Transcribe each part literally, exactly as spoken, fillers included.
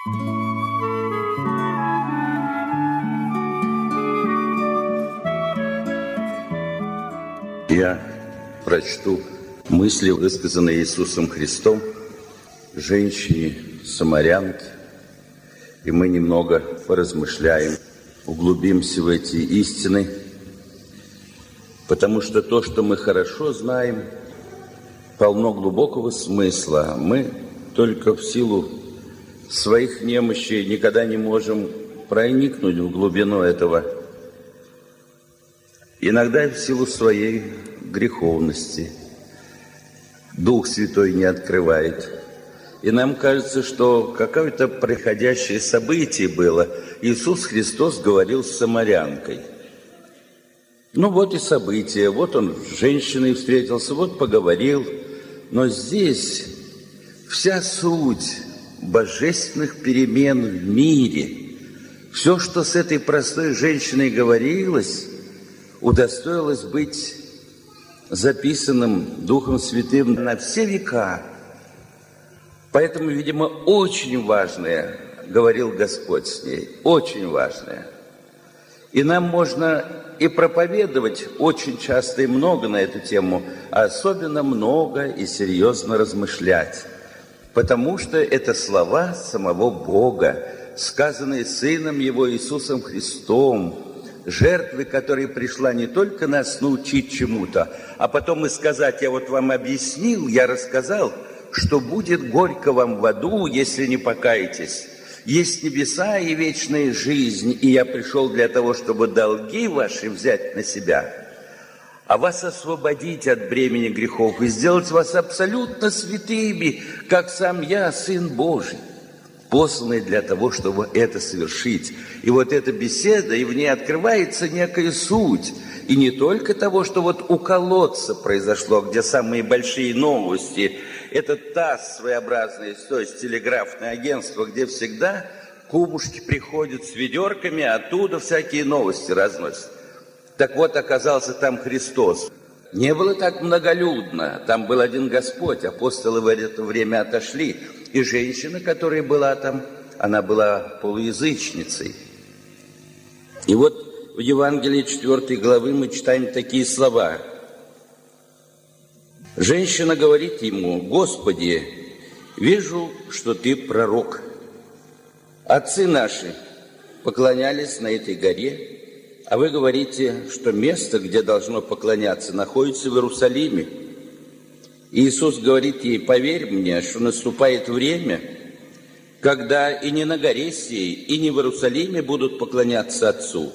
Я прочту мысли, высказанные Иисусом Христом женщине-самарянке, и мы немного поразмышляем, углубимся в эти истины, потому что то, что мы хорошо знаем, полно глубокого смысла. Мы только в силу своих немощей никогда не можем проникнуть в глубину этого. Иногда и в силу своей греховности Дух Святой не открывает. И нам кажется, что какое-то происходящее событие было. Иисус Христос говорил с самарянкой. Ну вот и событие, вот он с женщиной встретился, вот поговорил. Но здесь вся суть божественных перемен в мире, все, что с этой простой женщиной говорилось, удостоилось быть записанным Духом Святым на все века. Поэтому, видимо, очень важное говорил Господь с ней, очень важное. И нам можно и проповедовать очень часто и много на эту тему, а особенно много и серьезно размышлять, потому что это слова самого Бога, сказанные Сыном Его Иисусом Христом, жертвы, которая пришла не только нас научить чему-то, а потом и сказать: я вот вам объяснил, я рассказал, что будет горько вам в аду, если не покаетесь. Есть небеса и вечная жизнь, и я пришел для того, чтобы долги ваши взять на себя, а вас освободить от бремени грехов и сделать вас абсолютно святыми, как сам я, Сын Божий, посланный для того, чтобы это совершить. И вот эта беседа, и в ней открывается некая суть. И не только того, что вот у колодца произошло, где самые большие новости. Это ТАСС своеобразное, то есть телеграфное агентство, где всегда кумушки приходят с ведерками, оттуда всякие новости разносят. Так вот, оказался там Христос. Не было так многолюдно. Там был один Господь. Апостолы в это время отошли. И женщина, которая была там, она была полуязычницей. И вот в Евангелии четвёртой главы мы читаем такие слова. Женщина говорит ему: «Господи, вижу, что ты пророк. Отцы наши поклонялись на этой горе, а вы говорите, что место, где должно поклоняться, находится в Иерусалиме». Иисус говорит ей: «Поверь мне, что наступает время, когда и не на горе сей, и не в Иерусалиме будут поклоняться Отцу».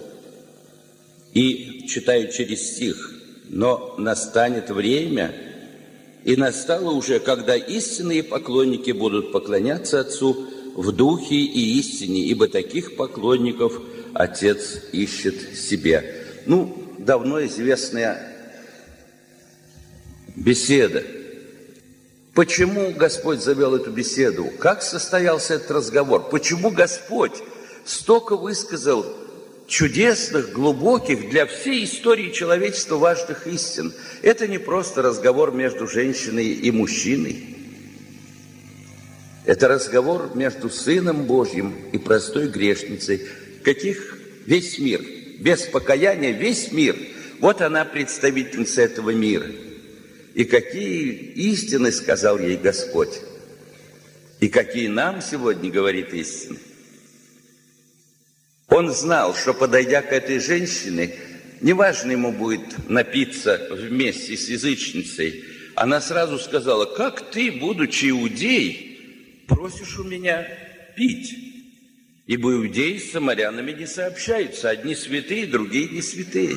И читаю через стих: «Но настанет время, и настало уже, когда истинные поклонники будут поклоняться Отцу в духе и истине, ибо таких поклонников Отец ищет себе». Ну, давно известная беседа. Почему Господь завел эту беседу? Как состоялся этот разговор? Почему Господь столько высказал чудесных, глубоких для всей истории человечества важных истин? Это не просто разговор между женщиной и мужчиной. Это разговор между Сыном Божьим и простой грешницей, каких весь мир, без покаяния весь мир. Вот она представительница этого мира. И какие истины сказал ей Господь, и какие нам сегодня говорит истины. Он знал, что, подойдя к этой женщине, неважно ему будет напиться вместе с язычницей, она сразу сказала: «Как ты, будучи иудей, просишь у меня пить? Ибо иудеи с самарянами не сообщаются, одни святые, другие не святые».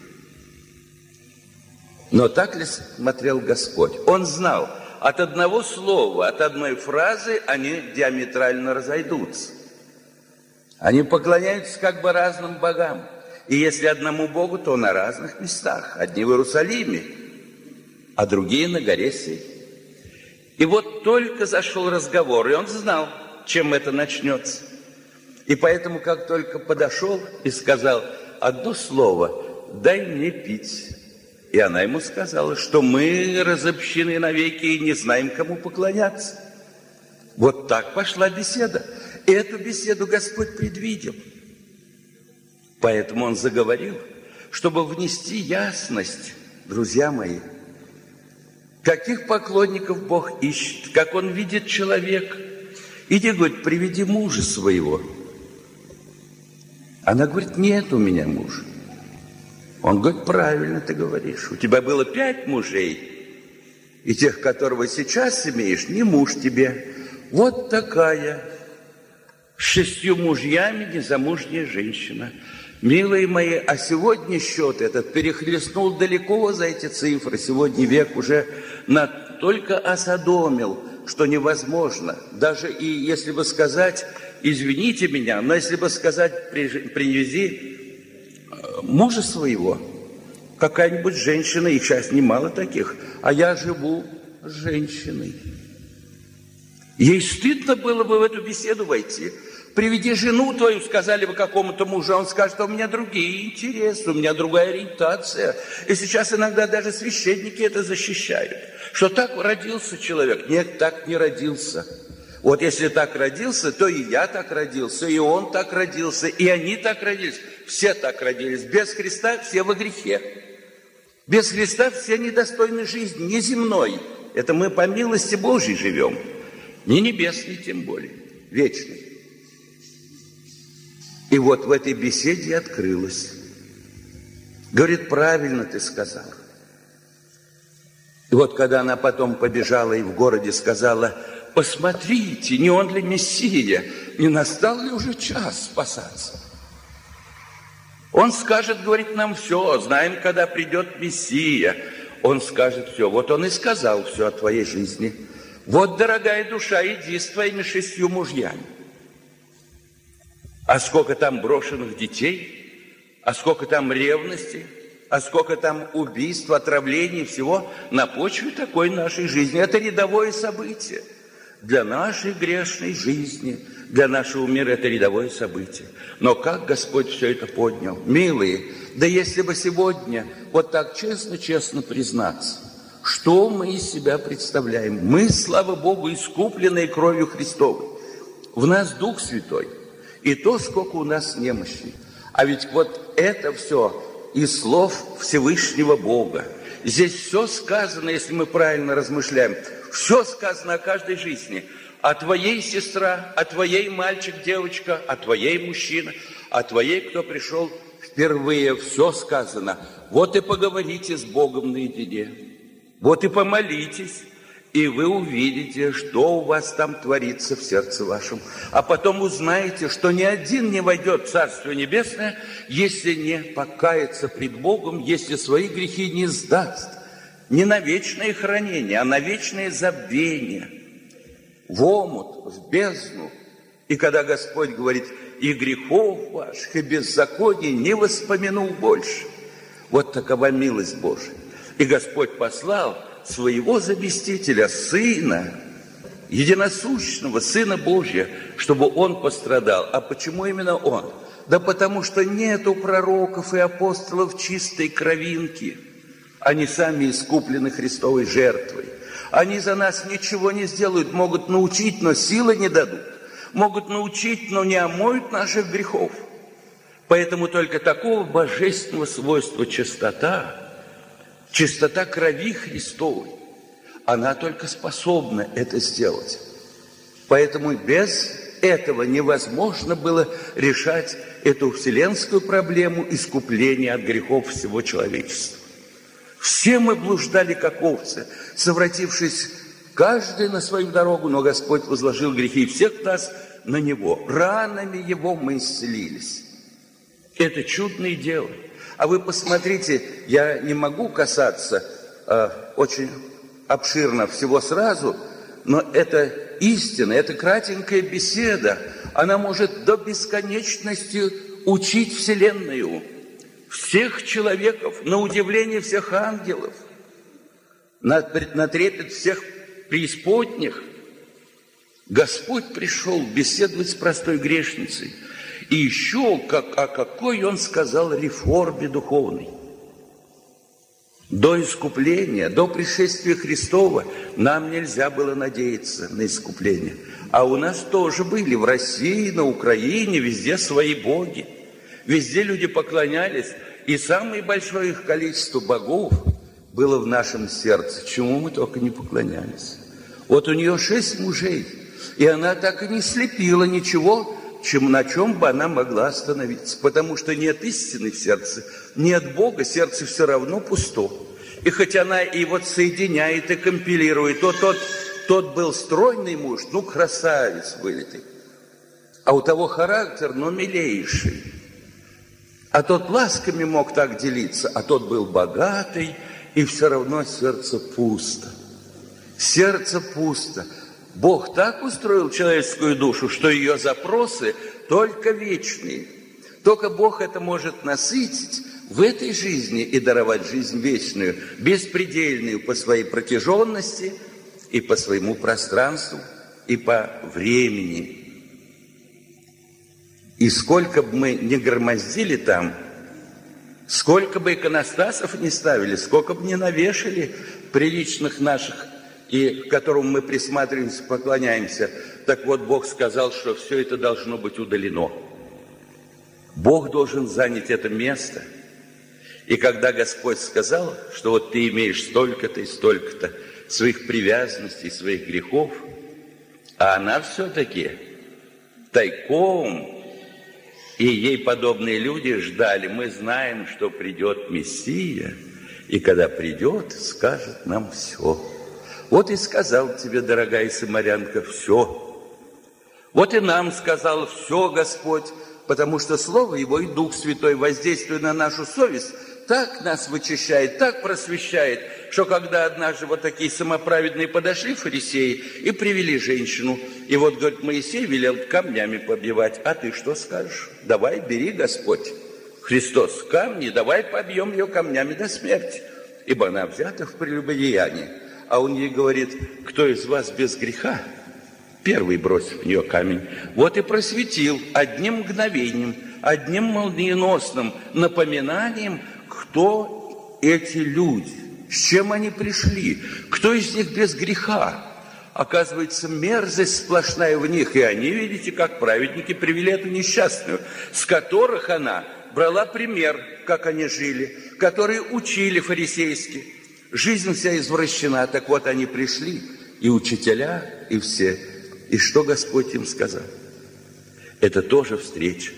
Но так ли смотрел Господь? Он знал, от одного слова, от одной фразы они диаметрально разойдутся. Они поклоняются как бы разным богам. И если одному Богу, то на разных местах. Одни в Иерусалиме, а другие на горе сей. И вот только зашел разговор, и он знал, чем это начнется. И поэтому, как только подошел и сказал одно слово: «Дай мне пить». И она ему сказала, что мы разобщены навеки и не знаем, кому поклоняться. Вот так пошла беседа. Эту беседу Господь предвидел. Поэтому Он заговорил, чтобы внести ясность, друзья мои, каких поклонников Бог ищет, как Он видит человека. Иди, говорит, приведи мужа своего. Она говорит, нет у меня мужа. Он говорит, правильно ты говоришь. У тебя было пять мужей, и тех, которого сейчас имеешь, не муж тебе. Вот такая с шестью мужьями незамужняя женщина. Милые мои, а сегодня счет этот перехлестнул далеко за эти цифры. Сегодня век уже настолько осадомил, что невозможно. Даже и если бы сказать, извините меня, но если бы сказать, привези мужа своего, какая-нибудь женщина, их сейчас немало таких, а я живу с женщиной. Ей стыдно было бы в эту беседу войти. Приведи жену твою, сказали бы какому-то мужу, а он скажет, что у меня другие интересы, у меня другая ориентация. И сейчас иногда даже священники это защищают, что так родился человек. Нет, так не родился. Вот если так родился, то и я так родился, и он так родился, и они так родились. Все так родились. Без Христа все во грехе. Без Христа все недостойны жизни, не земной. Это мы по милости Божьей живем. Не небесной тем более, вечной. И вот в этой беседе открылось. Говорит, правильно ты сказал. И вот когда она потом побежала и в городе сказала, посмотрите, не он ли Мессия, не настал ли уже час спасаться? Он скажет, говорит, нам все, знаем, когда придет Мессия. Он скажет все. Вот он и сказал все о твоей жизни. Вот, дорогая душа, иди с твоими шестью мужьями. А сколько там брошенных детей, а сколько там ревности, а сколько там убийств, отравлений, всего на почве такой нашей жизни. Это рядовое событие. Для нашей грешной жизни, для нашего мира это рядовое событие. Но как Господь все это поднял? Милые, да если бы сегодня вот так честно-честно признаться, что мы из себя представляем? Мы, слава Богу, искупленные кровью Христовой. В нас Дух Святой. И то, сколько у нас немощи. А ведь вот это все из слов Всевышнего Бога. Здесь все сказано, если мы правильно размышляем. Все сказано о каждой жизни. О твоей сестра, о твоей мальчик, девочка, о твоей мужчина, о твоей, кто пришел впервые. Все сказано. Вот и поговорите с Богом наедине. Вот и помолитесь. И вы увидите, что у вас там творится в сердце вашем. А потом узнаете, что ни один не войдет в Царство Небесное, если не покается пред Богом, если свои грехи не сдаст. Не на вечное хранение, а на вечное забвение. В омут, в бездну. И когда Господь говорит, и грехов ваших, и беззаконий не воспомянул больше. Вот такова милость Божия. И Господь послал своего заместителя, Сына, единосущного Сына Божия, чтобы Он пострадал. А почему именно Он? Да потому что нету пророков и апостолов чистой кровинки. Они сами искуплены Христовой жертвой. Они за нас ничего не сделают, могут научить, но силы не дадут. Могут научить, но не омоют наших грехов. Поэтому только такого божественного свойства чистота, чистота крови Христовой, она только способна это сделать. Поэтому без этого невозможно было решать эту вселенскую проблему искупления от грехов всего человечества. Все мы блуждали, как овцы, совратившись каждый на свою дорогу, но Господь возложил грехи всех нас на Него. Ранами Его мы исцелились. Это чудное дело. А вы посмотрите, я не могу касаться э, очень обширно всего сразу, но это истина, это кратенькая беседа. Она может до бесконечности учить Вселенную, всех человеков, на удивление всех ангелов, на, на трепет всех преисподних. Господь пришел беседовать с простой грешницей. И еще как, о какой Он сказал реформе духовной. До искупления, до пришествия Христова нам нельзя было надеяться на искупление. А у нас тоже были в России, на Украине, везде свои боги. Везде люди поклонялись, и самое большое их количество богов было в нашем сердце, чему мы только не поклонялись. Вот у нее шесть мужей, и она так и не слепила ничего, чем, на чем бы она могла остановиться. Потому что нет истины в сердце, нет Бога, сердце все равно пусто. И хоть она и вот соединяет, и компилирует, то тот, тот был стройный муж, ну, красавец вылитый. А у того характер, ну, милейший. А тот ласками мог так делиться, а тот был богатый, и все равно сердце пусто. Сердце пусто. Бог так устроил человеческую душу, что ее запросы только вечные. Только Бог это может насытить в этой жизни и даровать жизнь вечную, беспредельную по своей протяженности и по своему пространству, и по времени. И сколько бы мы не громоздили там, сколько бы иконостасов не ставили, сколько бы не навешали приличных наших, и к которым мы присматриваемся, поклоняемся, так вот Бог сказал, что все это должно быть удалено. Бог должен занять это место. И когда Господь сказал, что вот ты имеешь столько-то и столько-то своих привязанностей, своих грехов, а она все-таки тайком, и ей подобные люди ждали, мы знаем, что придет Мессия, и когда придет, скажет нам все. Вот и сказал тебе, дорогая самарянка, все. Вот и нам сказал все Господь, потому что Слово Его и Дух Святой, воздействуя на нашу совесть, так нас вычищает, так просвещает, что когда однажды вот такие самоправедные подошли фарисеи и привели женщину, и вот, говорит, Моисей велел камнями побивать, а ты что скажешь? Давай, бери, Господь, Христос, камни, давай побьем ее камнями до смерти, ибо она взята в прелюбодеянии. А он ей говорит, кто из вас без греха, первый бросит в нее камень. Вот и просветил одним мгновением, одним молниеносным напоминанием, кто эти люди, с чем они пришли, кто из них без греха. Оказывается, мерзость сплошная в них, и они, видите, как праведники привели эту несчастную, с которых она брала пример, как они жили, которые учили фарисейски. Жизнь вся извращена, так вот они пришли, и учителя, и все. И что Господь им сказал? Это тоже встреча.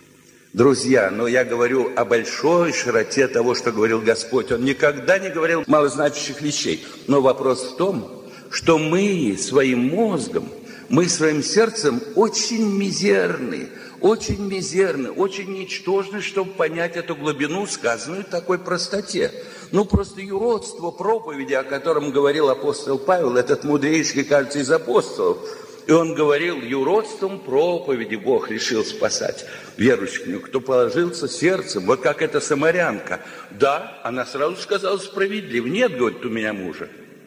Друзья, но я говорю о большой широте того, что говорил Господь. Он никогда не говорил малозначащих вещей. Но вопрос в том, что мы своим мозгом, мы своим сердцем очень мизерны, очень мизерны, очень ничтожны, чтобы понять эту глубину, сказанную в такой простоте. Ну, просто юродство проповеди, о котором говорил апостол Павел, этот мудрейший, кажется, из апостолов. И он говорил, юродством проповеди Бог решил спасать верующих, кто положился сердцем, вот как эта самарянка. Да, она сразу сказала справедливо. Нет, говорит, у меня мужа.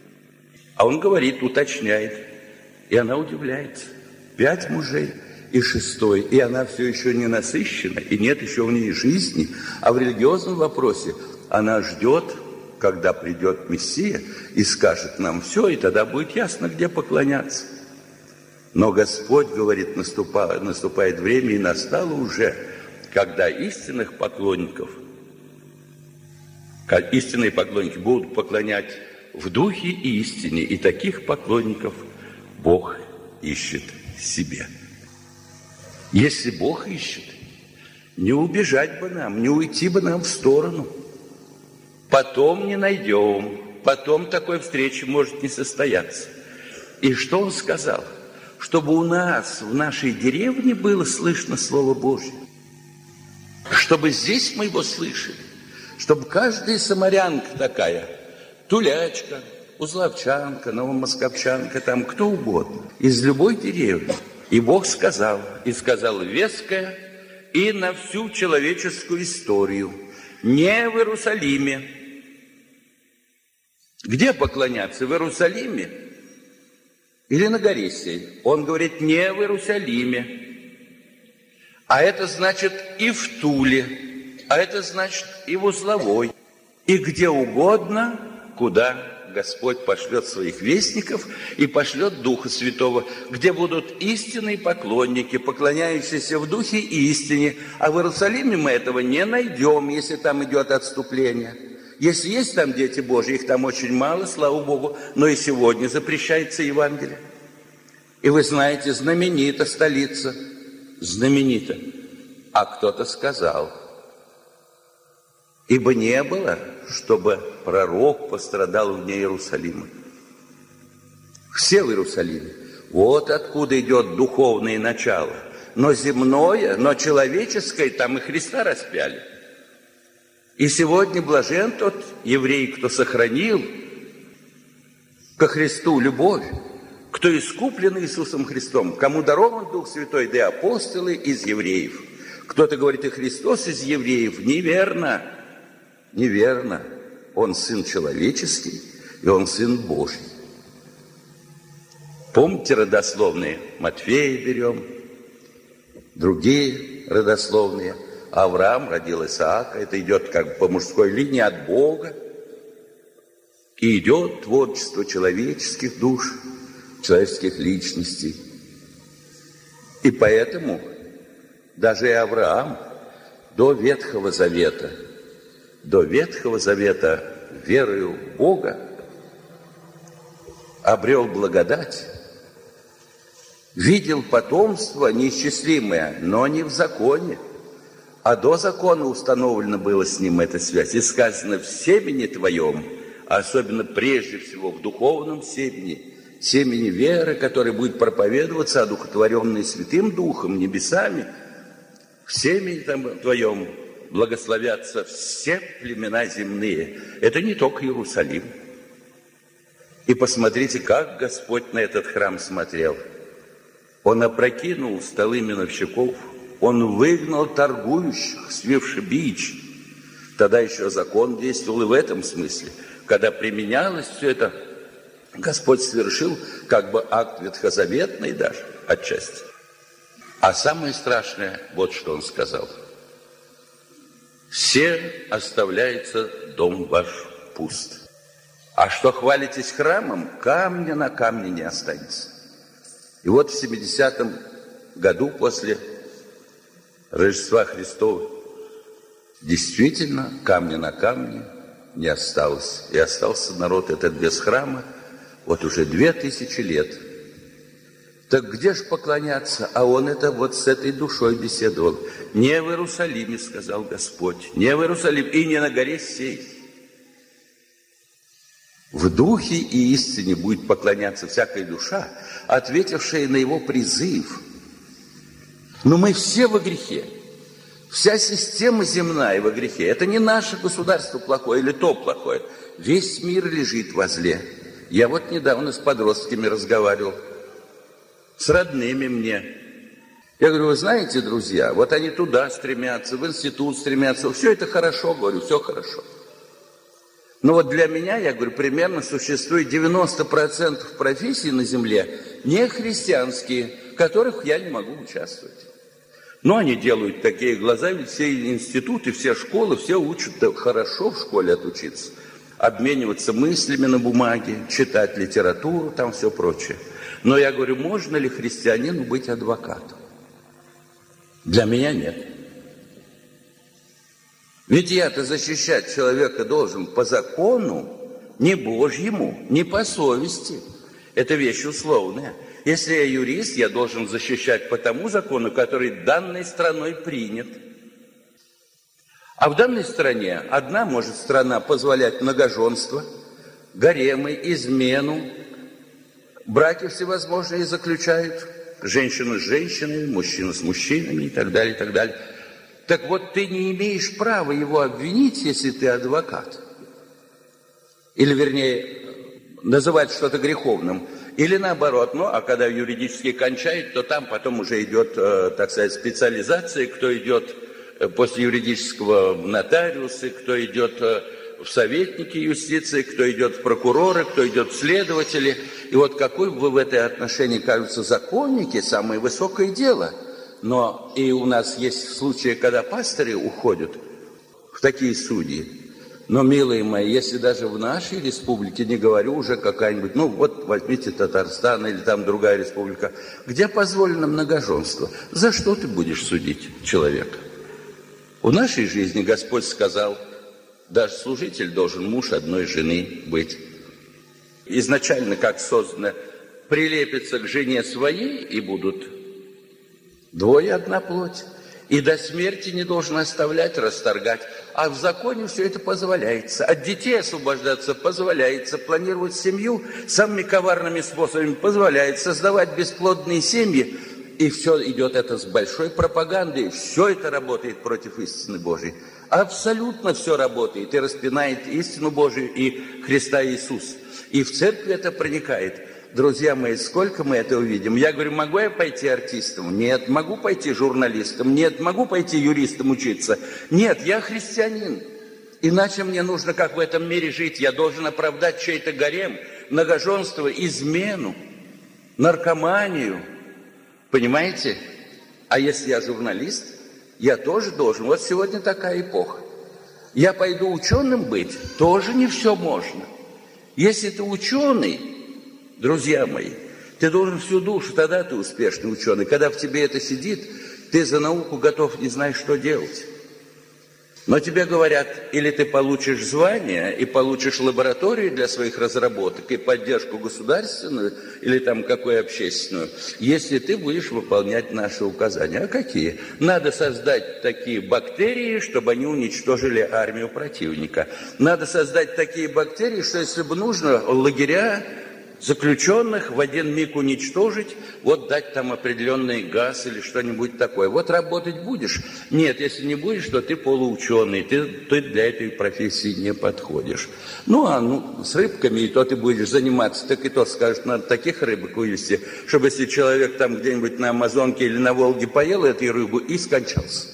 А он говорит, уточняет. И она удивляется. Пять мужей и шестой. И она все еще не насыщена, и нет еще в ней жизни. А в религиозном вопросе она ждет, когда придет Мессия и скажет нам все, и тогда будет ясно, где поклоняться. Но Господь говорит, наступает, наступает время, и настало уже, когда истинных поклонников, истинные поклонники будут поклонять в духе и истине, и таких поклонников Бог ищет себе. Если Бог ищет, не убежать бы нам, не уйти бы нам в сторону. Потом не найдем, потом такой встречи может не состояться. И что Он сказал? Чтобы у нас, в нашей деревне, было слышно Слово Божье. Чтобы здесь мы его слышали. Чтобы каждая самарянка такая, тулячка, узловчанка, новомосковчанка, там кто угодно, из любой деревни. И Бог сказал, и сказал веское, и на всю человеческую историю, не в Иерусалиме. Где поклоняться? В Иерусалиме? Или на горе сей? Он говорит, не в Иерусалиме. А это значит и в Туле, а это значит и в Узловой. и где угодно, куда Господь пошлет своих вестников и пошлет Духа Святого, где будут истинные поклонники, поклоняющиеся в Духе и истине. А в Иерусалиме мы этого не найдем, если там идет отступление. Если есть там дети Божьи, их там очень мало, слава Богу, но и сегодня запрещается Евангелие. И вы знаете, знаменита столица, знаменита. А кто-то сказал: ибо не было, чтобы пророк пострадал вне Иерусалима. Все в Иерусалиме. Вот откуда идет духовное начало. Но земное, но человеческое, там и Христа распяли. И сегодня блажен тот еврей, кто сохранил ко Христу любовь, кто искуплен Иисусом Христом, кому дарован Дух Святой, да и апостолы из евреев. Кто-то говорит, и Христос из евреев. Неверно. Неверно. Он Сын человеческий, и Он Сын Божий. Помните родословные? Матфея берем, другие родословные. Авраам родил Исаака. Это идет как бы по мужской линии от Бога. И идет творчество человеческих душ, человеческих личностей. И поэтому даже и Авраам до Ветхого Завета, до Ветхого Завета верою в Бога обрел благодать, видел потомство неисчислимое, но не в законе, а до закона установлена была с ним эта связь. И сказано: в семени твоем, а особенно прежде всего в духовном семени, семени веры, которая будет проповедоваться, одухотворенной Святым Духом, небесами, в семени там твоем благословятся все племена земные. Это не только Иерусалим. И посмотрите, как Господь на этот храм смотрел. Он опрокинул столы миновщиков, Он выгнал торгующих, свивши бич. Тогда еще закон действовал и в этом смысле. Когда применялось все это, Господь совершил как бы акт ветхозаветный даже отчасти. А самое страшное, вот что Он сказал: все оставляется дом ваш пуст. А что хвалитесь храмом, камня на камне не останется. И вот в семидесятом году после Рождества Христова действительно камня на камне не осталось. И остался народ этот без храма вот уже две тысячи лет. Так где ж поклоняться? А он это вот с этой душой беседовал. Не в Иерусалиме, сказал Господь, не в Иерусалиме и не на горе сей. В духе и истине будет поклоняться всякая душа, ответившая на его призыв. Но мы все во грехе. Вся система земная во грехе. Это не наше государство плохое или то плохое. Весь мир лежит во зле. Я вот недавно с подростками разговаривал, с родными мне. Я говорю: вы знаете, друзья, вот они туда стремятся, в институт стремятся. Все это хорошо, говорю, все хорошо. Но вот для меня, я говорю, примерно существует девяносто процентов профессий на земле не христианские, в которых я не могу участвовать. Но они делают такие глаза, ведь все институты, все школы, все учат хорошо в школе отучиться. Обмениваться мыслями на бумаге, читать литературу, там все прочее. Но я говорю, можно ли христианину быть адвокатом? Для меня нет. Ведь я-то защищать человека должен по закону, не Божьему, не по совести. Это вещь условная. Если я юрист, я должен защищать по тому закону, который данной страной принят. А в данной стране одна может страна позволять многоженство, гаремы, измену, браки всевозможные заключают, женщины с женщинами, мужчины с мужчинами и так далее, и так далее. Так вот, ты не имеешь права его обвинить, если ты адвокат. Или, вернее, называть что-то греховным. Или наоборот, ну, а когда юридически кончает, то там потом уже идет, э, так сказать, специализация, кто идет после юридического в нотариусы, кто идет э, в советники юстиции, кто идет в прокуроры, кто идет в следователи. И вот какой вы в этой отношении, кажутся, законники, самое высокое дело. Но и у нас есть случаи, когда пастыри уходят в такие судьи. Но, милые мои, если даже в нашей республике, не говорю уже какая-нибудь, ну вот возьмите Татарстан или там другая республика, где позволено многоженство, за что ты будешь судить человека? В нашей жизни Господь сказал, даже служитель должен муж одной жены быть. Изначально, как создано, прилепятся к жене своей и будут двое одна плоть. И до смерти не должен оставлять, расторгать. А в законе все это позволяется. От детей освобождаться позволяется. Планировать семью самыми коварными способами позволяется. Создавать бесплодные семьи. И все идет это с большой пропагандой. Все это работает против истины Божией. Абсолютно все работает. И распинает истину Божию и Христа Иисуса. И в церкви это проникает. Друзья мои, сколько мы это увидим? Я говорю, могу я пойти артистом? Нет. Могу пойти журналистом? Нет. Могу пойти юристом учиться? Нет, я христианин. Иначе мне нужно, как в этом мире жить. Я должен оправдать чей-то гарем, многоженство, измену, наркоманию. Понимаете? А если я журналист, я тоже должен. Вот сегодня такая эпоха. Я пойду ученым быть? Тоже не все можно. Если ты ученый, друзья мои, ты должен всю душу, тогда ты успешный ученый. Когда в тебе это сидит, ты за науку готов, не знаешь, что делать. Но тебе говорят, или ты получишь звание и получишь лабораторию для своих разработок и поддержку государственную, или там какую общественную, если ты будешь выполнять наши указания. А какие? Надо создать такие бактерии, чтобы они уничтожили армию противника. Надо создать такие бактерии, что если бы нужно, лагеря заключенных в один миг уничтожить, вот дать там определенный газ или что-нибудь такое. Вот работать будешь? Нет, если не будешь, то ты полуученый, ты, ты для этой профессии не подходишь. Ну, а ну, с рыбками и то ты будешь заниматься, так и то скажут, надо таких рыбок вывести, чтобы если человек там где-нибудь на Амазонке или на Волге поел эту рыбу и скончался.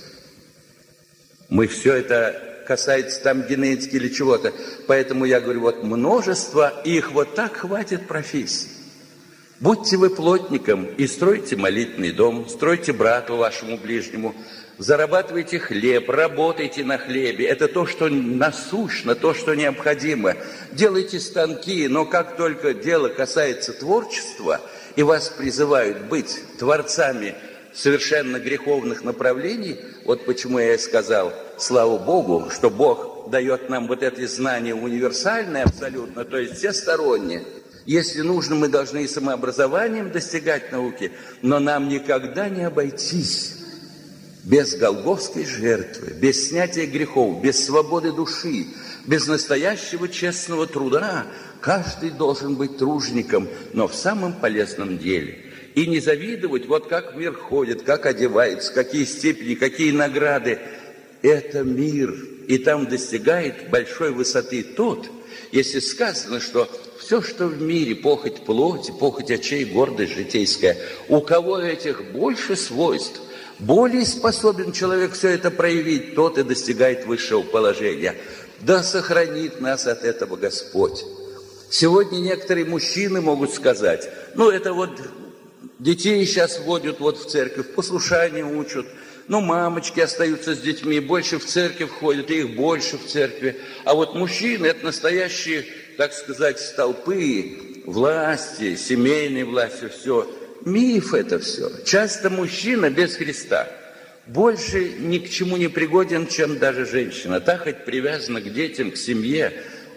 Мы все это... касается там генетики или чего-то. Поэтому я говорю, вот множество, их вот так хватит профессий. Будьте вы плотником и стройте молитвенный дом, стройте брату вашему ближнему, зарабатывайте хлеб, работайте на хлебе. Это то, что насущно, то, что необходимо. Делайте станки, но как только дело касается творчества, и вас призывают быть творцами совершенно греховных направлений, вот почему я и сказал, слава Богу, что Бог дает нам вот это знание универсальное абсолютно, то есть всестороннее. Если нужно, мы должны и самообразованием достигать науки, но нам никогда не обойтись без голгофской жертвы, без снятия грехов, без свободы души, без настоящего честного труда. Каждый должен быть тружеником, но в самом полезном деле. И не завидовать, вот как мир ходит, как одевается, какие степени, какие награды. Это мир, и там достигает большой высоты тот, если сказано, что все, что в мире, похоть плоти, похоть очей, гордость житейская, у кого этих больше свойств, более способен человек все это проявить, тот и достигает высшего положения. Да сохранит нас от этого Господь. Сегодня некоторые мужчины могут сказать, ну это вот детей сейчас водят вот в церковь, послушанию учат, ну мамочки остаются с детьми, больше в церковь ходят, и их больше в церкви. А вот мужчины это настоящие, так сказать, столпы власти, семейной власти, все. Миф это все. Часто мужчина без Христа больше ни к чему не пригоден, чем даже женщина. Та хоть привязана к детям, к семье.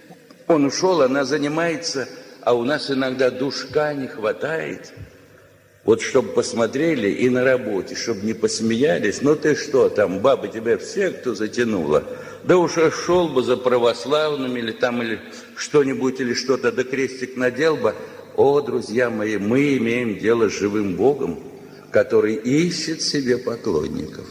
Он ушел, она занимается, а у нас иногда душка не хватает. Вот чтобы посмотрели и на работе, чтобы не посмеялись. Ну ты что, там бабы тебя в секту затянула? Да уж шел бы за православными или там или что-нибудь, или что-то, да крестик надел бы. О, друзья мои, мы имеем дело с живым Богом, который ищет себе поклонников.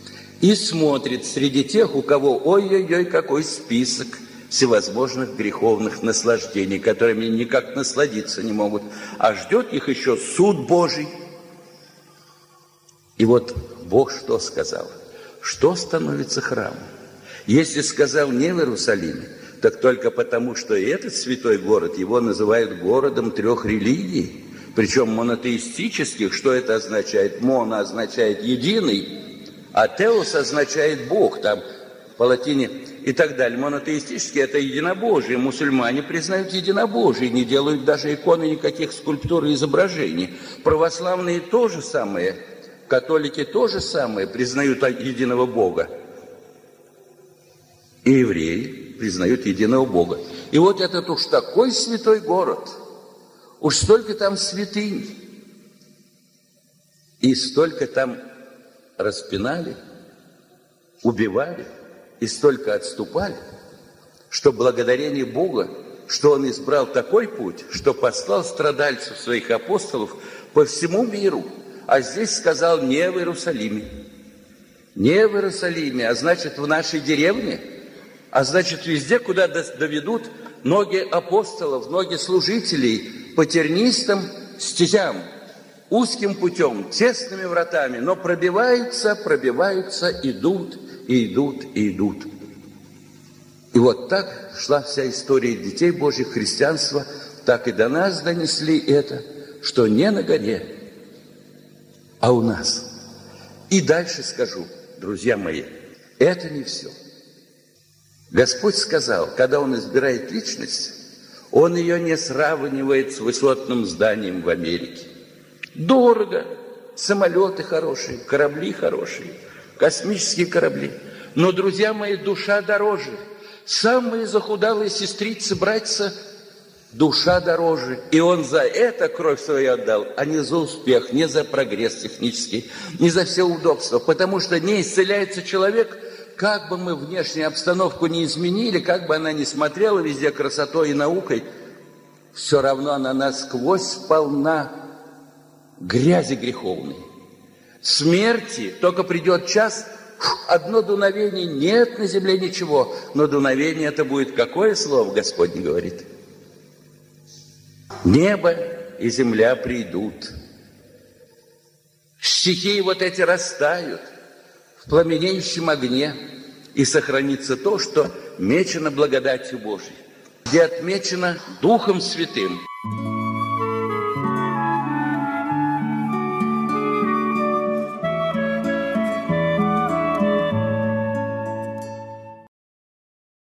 И смотрит среди тех, у кого ой-ой-ой, какой список всевозможных греховных наслаждений, которыми никак насладиться не могут, а ждет их еще суд Божий. И вот Бог что сказал? Что становится храмом? Если сказал не в Иерусалиме, так только потому, что и этот святой город, его называют городом трех религий, причем монотеистических. Что это означает? Моно означает единый, а теос означает Бог. Там по латине и так далее. Монотеистические – это единобожие. Мусульмане признают единобожие, не делают даже иконы, никаких скульптур и изображений. Православные то же самое, католики то же самое, признают единого Бога. И евреи признают единого Бога. И вот этот уж такой святой город, уж столько там святынь, и столько там распинали, убивали, и столько отступали, что благодарение Бога, что Он избрал такой путь, что послал страдальцев своих апостолов по всему миру, а здесь сказал не в Иерусалиме, не в Иерусалиме, а значит в нашей деревне, а значит везде, куда доведут ноги апостолов, ноги служителей по тернистым стезям, узким путем, тесными вратами, но пробиваются, пробиваются, идут, и идут, и идут. И вот так шла вся история детей Божьих, христианства, так и до нас донесли это, что не на горе, а у нас. И дальше скажу, друзья мои, это не все. Господь сказал, когда Он избирает личность, Он ее не сравнивает с высотным зданием в Америке. Дорого, самолеты хорошие, корабли хорошие, космические корабли. Но, друзья мои, душа дороже. Самые захудалые сестрицы, братья, душа дороже. И Он за это кровь свою отдал, а не за успех, не за прогресс технический, не за все удобства. Потому что не исцеляется человек, как бы мы внешнюю обстановку не изменили, как бы она ни смотрела везде красотой и наукой, все равно она насквозь полна грязи греховной. Смерти только придет час, одно дуновение, нет на земле ничего, но дуновение это будет какое слово, Господь не говорит? Небо и земля придут. Стихии вот эти растают в пламенеющем огне, и сохранится то, что мечено благодатью Божией, где отмечено Духом Святым.